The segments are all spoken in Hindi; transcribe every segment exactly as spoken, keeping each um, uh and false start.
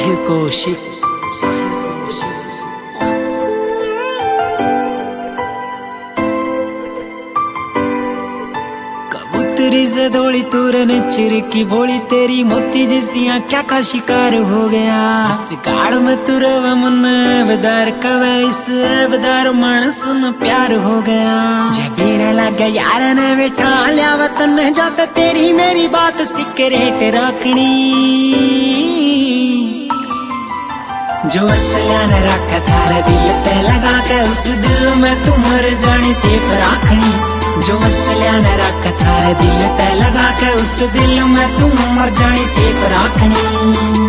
साहिल कौशिक। कबूतरी से दौड़ी तूरने चिरकी बोली तेरी मोती जैसी आँखों का शिकार हो गया। जिस गाड़ में तू रवा मन बेदार कवे इस बेदार मानस न प्यार हो गया। जबीरा लग यार ने बैठा लिया वतन जाता तेरी मेरी बात सिकरेट रखनी। जो असलिया ने रखा थारा दिल ते लगा के उस दिल में तू मर जानी से राखनी। जो असलिया ने रखा थारा दिल ते लगा के उस दिल में तू मर जानी से राखनी।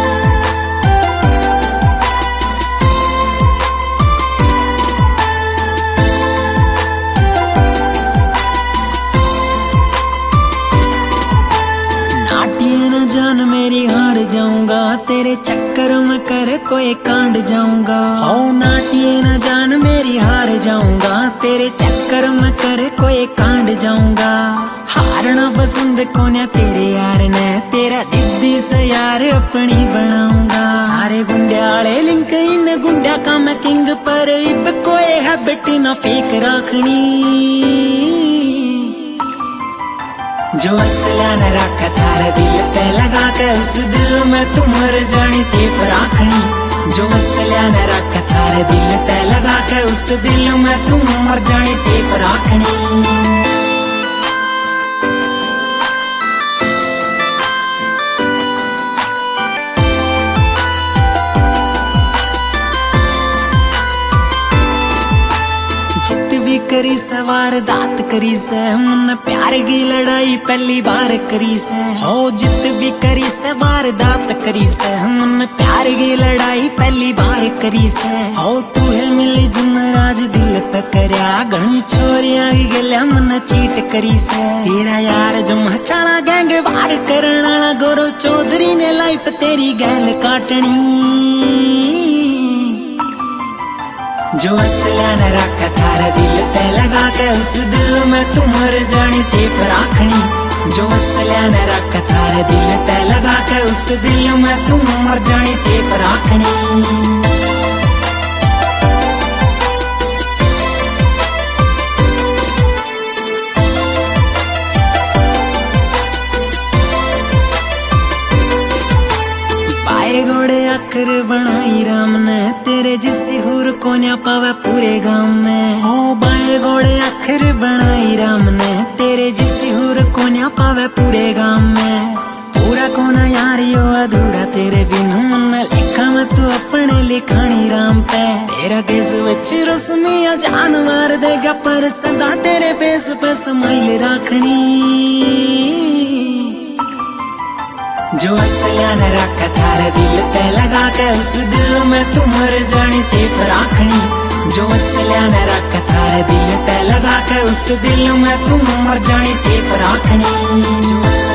जान मेरी हार जाऊंगा तेरे चक्कर में कर कोई कांड जाऊंगा। ओ नाटिए न जान मेरी हार जाऊंगा तेरे चक्कर में कर कोई कांड जाऊंगा। हारना पसंद कोन्या तेरे यार ने तेरा जिद्दी से यार अपनी बनाऊंगा। सारे गुंडे लिंक इन गुंडा का मैं किंग पर इब कोई हैबिट न फेक रखनी। जो असलिया ने रखा थारा दिल ते लगा के उस दिल में तू मर जानी से राखनी। जो असलिया ने रखा थारा दिल ते लगा के उस दिल में तू मर जानी से राखनी। करी सवार दात करी से मन प्यार की लड़ाई पहली बार करी से। हो जित भी करी सवार दात करी से मन प्यार की लड़ाई पहली बार करी से। हो तू है मिली जिन राज दिल पे करया घनी छोरिया की गलिया मन चीट करी से। तेरा यार जो मचाना गैंग वार करना गौरव चौधरी ने लाइफ तेरी गैल काटनी। जो असलिया ने रखा थारा दिल ते लगा के उस दिल में तू मर जानी से राखनी। जो असलिया ने रखा थारा दिल ते लगा के उस दिल में तू मर जानी से राखनी। घोड़े आखिर बनाई राम ने तेरे जिसी हुर कोन्या पावे पूरे गांव में। हो बाए घोड़े आखिर बनाई राम ने तेरे जिसी हुर कोन्या पावे पूरे गांव में। पूरा कोना यार यो अधूरा तेरे बिन मन लिखा मैं तू अपने लिखानी राम पे। तेरा केस बच रस्मिया जान मार देगा पर सदा तेरे फेस पे स्माइल राखनी। जो असलिया ने रखा थारा दिल ते लगा के उस दिल में तू मर जानी से राखनी। जो असलिया ने रखा थारा दिल ते लगा के उस दिल में तू मर जानी से राखनी।